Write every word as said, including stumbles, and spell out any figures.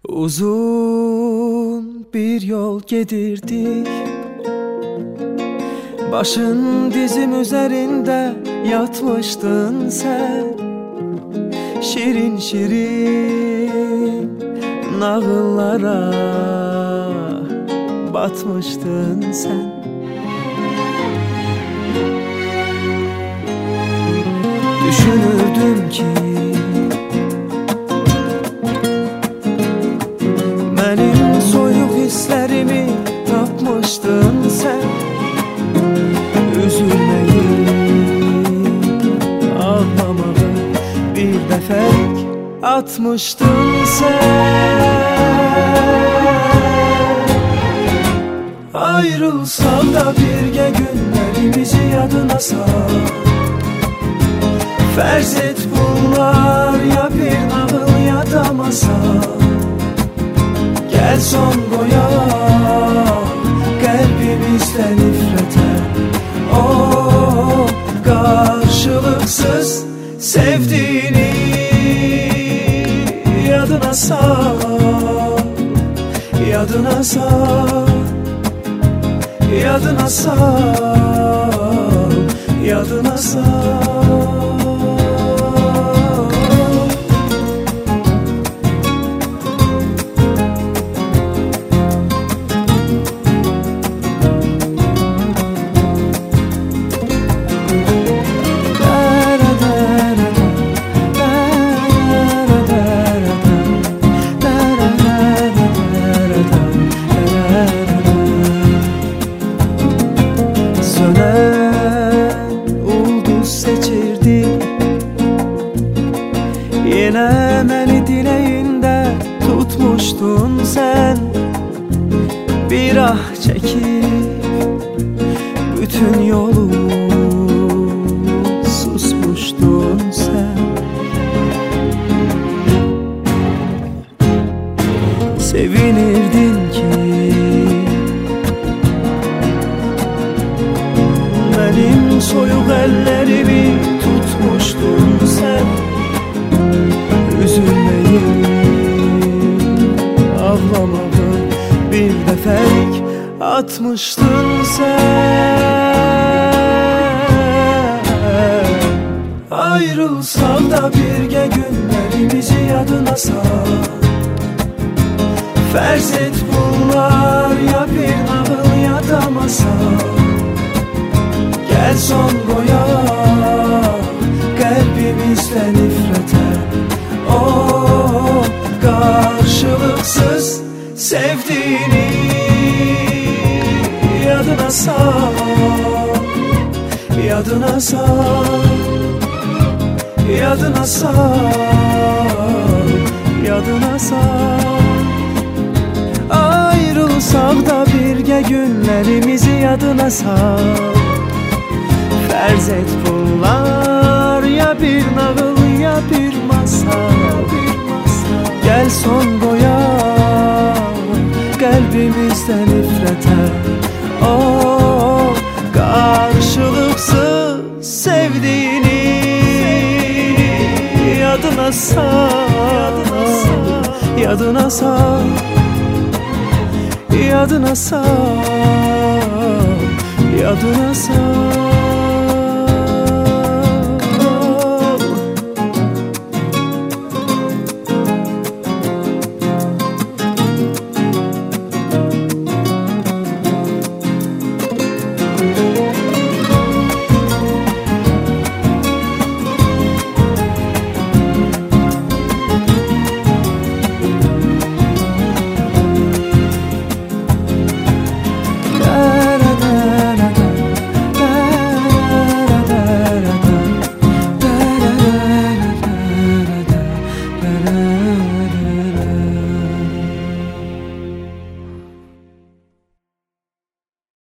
Uzun bir yol gedirdik, başın dizim üzerinde yatmıştın sen. Şirin şirin nağıllara batmıştın sen. Düşünürdüm ki benim soyuq hislerimi tapmıştın sen. Üzülmeyi, ağlamağı bir dəfəlik atmıştın sen. Ayrılsaq da birgə günlərimizi yadına sal. Fərz et bunlar ya bir nağıl ya da masal. Gel son qoyaq qəlbimizdə nifrətə, o qarşılıqsız sevdiğini yadına sal. Yadına sal, yadına sal, yadına sal. Yine məni dileğinde tutmuştun sen. Bir ah çekip bütün yolu susmuştun sen. Sevinirdin ki benim soyuq ellerimi tutmuştun sen. Üzülmeyi, ağlamağı bir dəfəlik atmıştın sen. Ayrılsaq da birgə günlərimizi yadına sal. Fərz et bunlar ya bir nağıl ya da masal. Gel son qoyaq qəlbimizdə nifrətə, o karşılıksız sevdiğini yadına sal. Yadına sal, yadına sal, yadına sal. Ayrılsaq da birgə günlərimizi yadına sal. Fərz et bunlar ya bir nağıl ya bir masal. Gel son qoyaq qəlbimizdə nifrətə, o qarşılıqsız sevdiğini yadına sal. Yadına sal, yadına sal, yadına sal.